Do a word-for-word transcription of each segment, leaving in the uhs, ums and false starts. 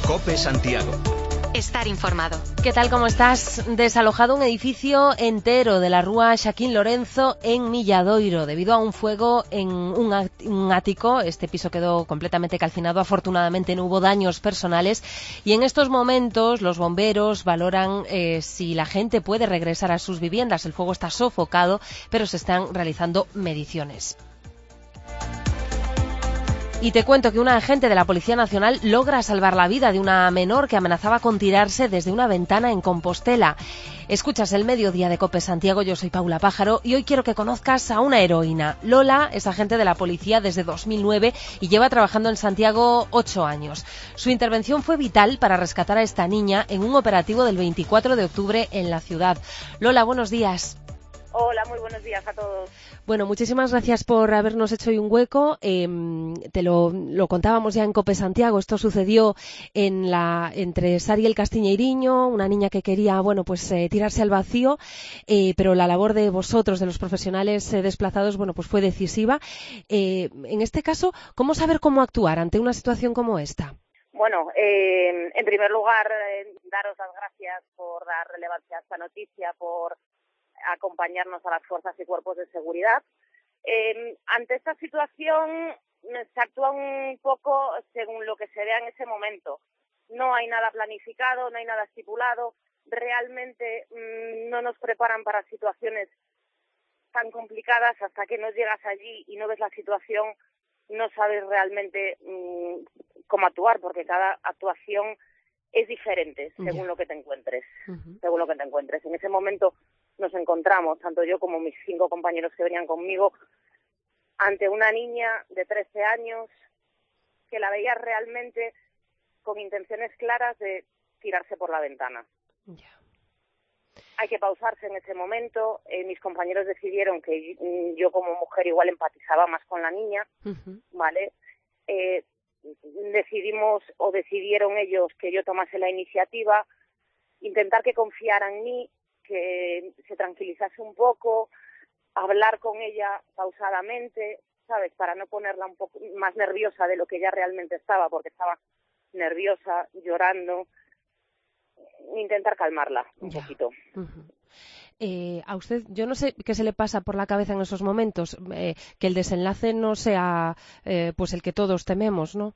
COPE Santiago. Estar informado. ¿Qué tal, cómo estás? Desalojado un edificio entero de la rúa Xaquín Lorenzo en Milladoiro debido a un fuego en un, un ático. Este piso quedó completamente calcinado. Afortunadamente no hubo daños personales y en estos momentos los bomberos valoran eh, si la gente puede regresar a sus viviendas. El fuego está sofocado, pero se están realizando mediciones. Y te cuento que un agente de la Policía Nacional logra salvar la vida de una menor que amenazaba con tirarse desde una ventana en Compostela. Escuchas el Mediodía de COPE Santiago, yo soy Paula Pájaro y hoy quiero que conozcas a una heroína. Lola es agente de la policía desde dos mil nueve y lleva trabajando en Santiago ocho años. Su intervención fue vital para rescatar a esta niña en un operativo del veinticuatro de octubre en la ciudad. Lola, buenos días. Hola, muy buenos días a todos. Bueno, muchísimas gracias por habernos hecho hoy un hueco. Eh, te lo, lo contábamos ya en COPE Santiago. Esto sucedió en la, entre Sariel Castiñeiriño, una niña que quería, bueno, pues eh, tirarse al vacío, eh, pero la labor de vosotros, de los profesionales eh, desplazados, bueno, pues fue decisiva. Eh, en este caso, ¿cómo saber cómo actuar ante una situación como esta? Bueno, eh, en primer lugar, eh, daros las gracias por dar relevancia a esta noticia, por acompañarnos a las fuerzas y cuerpos de seguridad. Eh, ante esta situación se actúa un poco según lo que se vea en ese momento. No hay nada planificado, no hay nada estipulado. Realmente mmm, no nos preparan para situaciones tan complicadas. Hasta que no llegas allí y no ves la situación, no sabes realmente mmm, cómo actuar, porque cada actuación es diferente según yeah. lo que te encuentres. Uh-huh. Según lo que te encuentres. En ese momento nos encontramos, tanto yo como mis cinco compañeros que venían conmigo, ante una niña de trece años que la veía realmente con intenciones claras de tirarse por la ventana. Yeah. Hay que pausarse en ese momento. Eh, mis compañeros decidieron que yo como mujer igual empatizaba más con la niña, uh-huh. ¿vale? Eh, decidimos o decidieron ellos que yo tomase la iniciativa, intentar que confiara en mí, que se tranquilizase un poco, hablar con ella pausadamente, ¿sabes? Para no ponerla un poco más nerviosa de lo que ella realmente estaba, porque estaba nerviosa, llorando. Intentar calmarla un ya. poquito. Uh-huh. Eh, a usted, yo no sé qué se le pasa por la cabeza en esos momentos, eh, que el desenlace no sea eh, pues el que todos tememos, ¿no?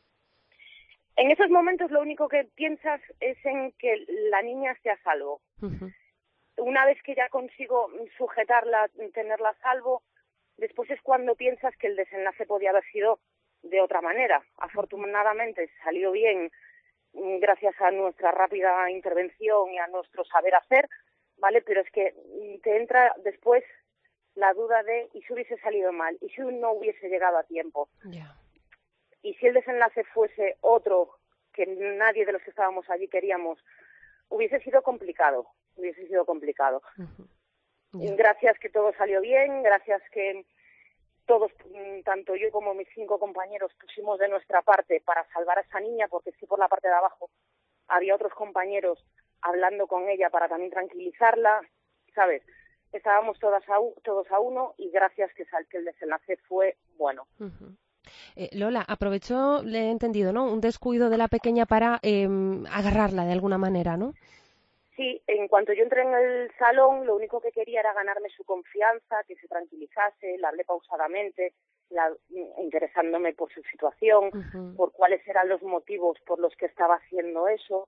En esos momentos lo único que piensas es en que la niña esté a salvo. Uh-huh. Una vez que ya consigo sujetarla, tenerla a salvo, después es cuando piensas que el desenlace podía haber sido de otra manera. Afortunadamente salió bien gracias a nuestra rápida intervención y a nuestro saber hacer, ¿vale? Pero es que te entra después la duda de ¿y si hubiese salido mal? ¿Y si no hubiese llegado a tiempo? Yeah. Y si el desenlace fuese otro que nadie de los que estábamos allí queríamos, hubiese sido complicado. hubiese sido complicado. Uh-huh. Yeah. Gracias que todo salió bien, gracias que todos, tanto yo como mis cinco compañeros, pusimos de nuestra parte para salvar a esa niña, porque sí, por la parte de abajo había otros compañeros hablando con ella para también tranquilizarla, ¿sabes? Estábamos todas a, todos a uno y gracias que, que el desenlace fue bueno. Uh-huh. Eh, Lola, aprovechó, le he entendido, ¿no? Un descuido de la pequeña para eh, agarrarla de alguna manera, ¿no? Sí, en cuanto yo entré en el salón, lo único que quería era ganarme su confianza, que se tranquilizase, la hablé pausadamente, la, interesándome por su situación, uh-huh. por cuáles eran los motivos por los que estaba haciendo eso.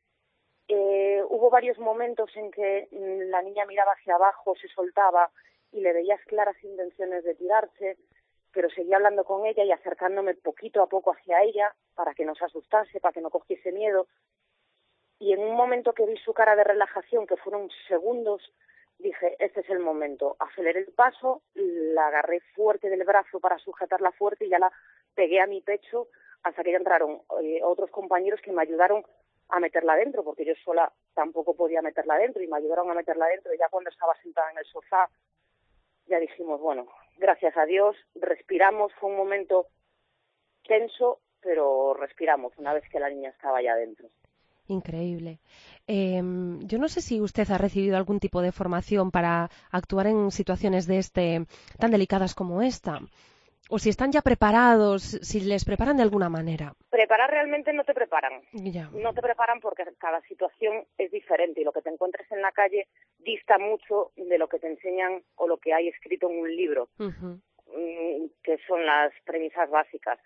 Eh, hubo varios momentos en que la niña miraba hacia abajo, se soltaba y le veías claras intenciones de tirarse, pero seguía hablando con ella y acercándome poquito a poco hacia ella para que no se asustase, para que no cogiese miedo. Y en un momento que vi su cara de relajación, que fueron segundos, dije, este es el momento. Aceleré el paso, la agarré fuerte del brazo para sujetarla fuerte y ya la pegué a mi pecho hasta que ya entraron eh, otros compañeros que me ayudaron a meterla dentro, porque yo sola tampoco podía meterla dentro y me ayudaron a meterla dentro. Y ya cuando estaba sentada en el sofá, ya dijimos, bueno, gracias a Dios, respiramos. Fue un momento tenso, pero respiramos una vez que la niña estaba ya dentro. Increíble. Eh, yo no sé si usted ha recibido algún tipo de formación para actuar en situaciones de este tan delicadas como esta. O si están ya preparados, si les preparan de alguna manera. Preparar realmente no te preparan. Ya. No te preparan porque cada situación es diferente y lo que te encuentres en la calle dista mucho de lo que te enseñan o lo que hay escrito en un libro, uh-huh. que son las premisas básicas.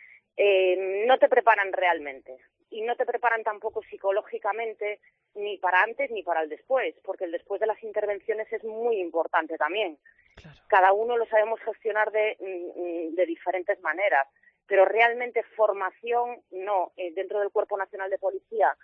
Eh, no te preparan realmente y no te preparan tampoco psicológicamente ni para antes ni para el después, porque el después de las intervenciones es muy importante también. Claro. Cada uno lo sabemos gestionar de, de diferentes maneras, pero realmente formación no. Dentro del Cuerpo Nacional de Policía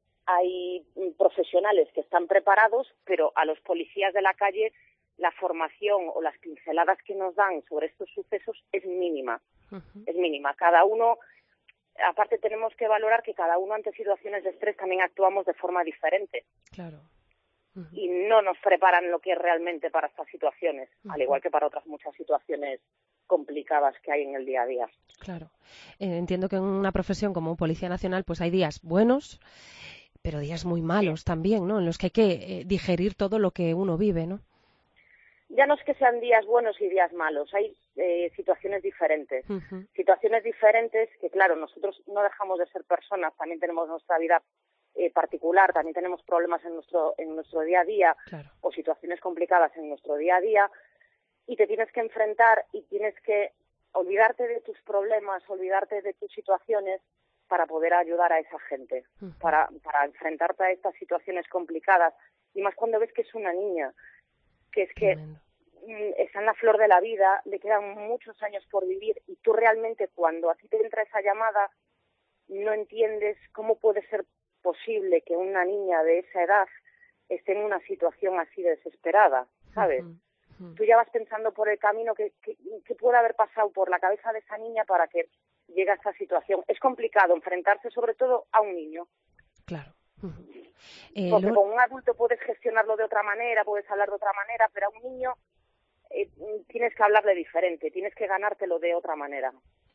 hay profesionales que están preparados, pero a los policías de la calle la formación o las pinceladas que nos dan sobre estos sucesos es mínima. Uh-huh. Es mínima. Cada uno, aparte tenemos que valorar que cada uno ante situaciones de estrés también actuamos de forma diferente. Claro. Uh-huh. Y no nos preparan lo que es realmente para estas situaciones, uh-huh. al igual que para otras muchas situaciones complicadas que hay en el día a día. Claro. Eh, entiendo que en una profesión como Policía Nacional pues hay días buenos, pero días muy malos sí. también, ¿no? En los que hay que eh, digerir todo lo que uno vive, ¿no? Ya no es que sean días buenos y días malos, hay eh, situaciones diferentes. Uh-huh. Situaciones diferentes que, claro, nosotros no dejamos de ser personas, también tenemos nuestra vida Eh, particular, también tenemos problemas en nuestro en nuestro día a día claro. o situaciones complicadas en nuestro día a día y te tienes que enfrentar y tienes que olvidarte de tus problemas, olvidarte de tus situaciones para poder ayudar a esa gente, uh-huh. para, para enfrentarte a estas situaciones complicadas y más cuando ves que es una niña, que es que Tremendo. Está en la flor de la vida, le quedan muchos años por vivir y tú realmente cuando a ti te entra esa llamada no entiendes cómo puede ser posible que una niña de esa edad esté en una situación así desesperada, ¿sabes? Uh-huh, uh-huh. Tú ya vas pensando por el camino que, que, que puede haber pasado por la cabeza de esa niña para que llegue a esta situación. Es complicado enfrentarse sobre todo a un niño. Claro. Uh-huh. Eh, Porque lo... con un adulto puedes gestionarlo de otra manera, puedes hablar de otra manera, pero a un niño eh, tienes que hablarle diferente, tienes que ganártelo de otra manera.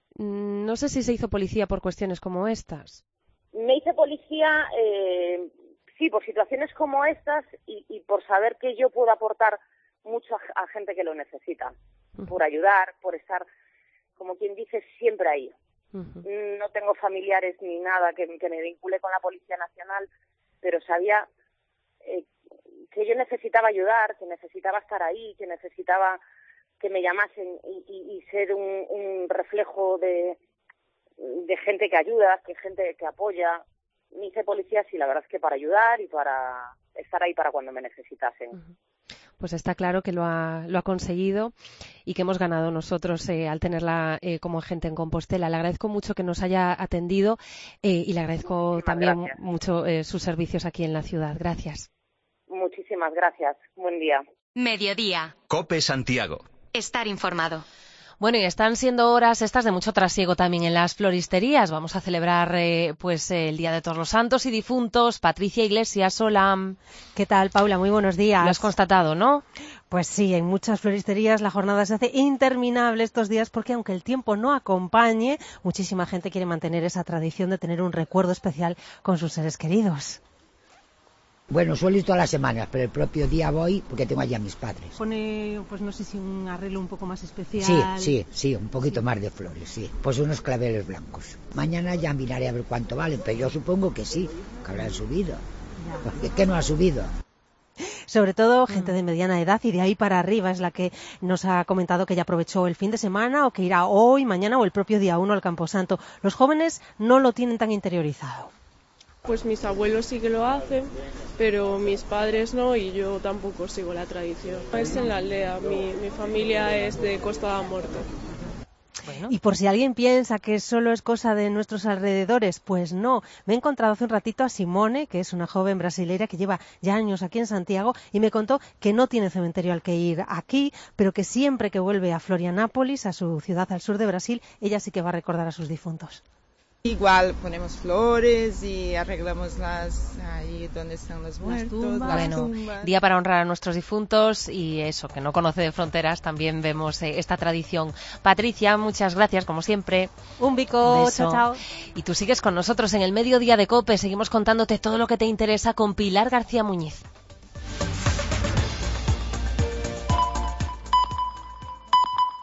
No sé si se hizo policía por cuestiones como estas. Me hice policía, eh, sí, por situaciones como estas y, y por saber que yo puedo aportar mucho a, a gente que lo necesita, uh-huh. por ayudar, por estar, como quien dice, siempre ahí. Uh-huh. No tengo familiares ni nada que, que me vincule con la Policía Nacional, pero sabía eh, que yo necesitaba ayudar, que necesitaba estar ahí, que necesitaba que me llamasen y, y, y ser un, un reflejo de... de gente que ayuda, que gente que apoya. Me hice policía, sí, la verdad es que para ayudar y para estar ahí para cuando me necesitasen. Uh-huh. Pues está claro que lo ha, lo ha conseguido y que hemos ganado nosotros eh, al tenerla eh, como agente en Compostela. Le agradezco mucho que nos haya atendido eh, y le agradezco Muchísimas también gracias. mucho eh, sus servicios aquí en la ciudad. Gracias. Muchísimas gracias. Buen día. Mediodía. COPE Santiago. Estar informado. Bueno, y están siendo horas estas de mucho trasiego también en las floristerías. Vamos a celebrar eh, pues el Día de Todos los Santos y Difuntos. Patricia Iglesias, hola. ¿Qué tal, Paula? Muy buenos días. Lo has constatado, ¿no? Pues sí, en muchas floristerías la jornada se hace interminable estos días porque aunque el tiempo no acompañe, muchísima gente quiere mantener esa tradición de tener un recuerdo especial con sus seres queridos. Bueno, suelo ir todas las semanas, pero el propio día voy porque tengo allí a mis padres. Pone, pues no sé si un arreglo un poco más especial. Sí, sí, sí, un poquito sí. más de flores, sí. Pues unos claveles blancos. Mañana ya miraré a ver cuánto valen, pero yo supongo que sí, que habrán subido. ¿Por qué no ha subido? Sobre todo gente de mediana edad y de ahí para arriba es la que nos ha comentado que ya aprovechó el fin de semana o que irá hoy, mañana o el propio día uno al Camposanto. Los jóvenes no lo tienen tan interiorizado. Pues mis abuelos sí que lo hacen, pero mis padres no y yo tampoco sigo la tradición. Es en la aldea, mi, mi familia es de Costa da Morte. Bueno. Y por si alguien piensa que solo es cosa de nuestros alrededores, pues no. Me he encontrado hace un ratito a Simone, que es una joven brasileira que lleva ya años aquí en Santiago, y me contó que no tiene cementerio al que ir aquí, pero que siempre que vuelve a Florianápolis, a su ciudad al sur de Brasil, ella sí que va a recordar a sus difuntos. Igual ponemos flores y arreglamos las ahí donde están los muertos, las tumbas. Las bueno, tumbas. Día para honrar a nuestros difuntos y eso, que no conoce de fronteras, también vemos eh, esta tradición. Patricia, muchas gracias, como siempre. Un bico, Un chao, chao. Y tú sigues con nosotros en el Mediodía de COPE, seguimos contándote todo lo que te interesa con Pilar García Muñiz.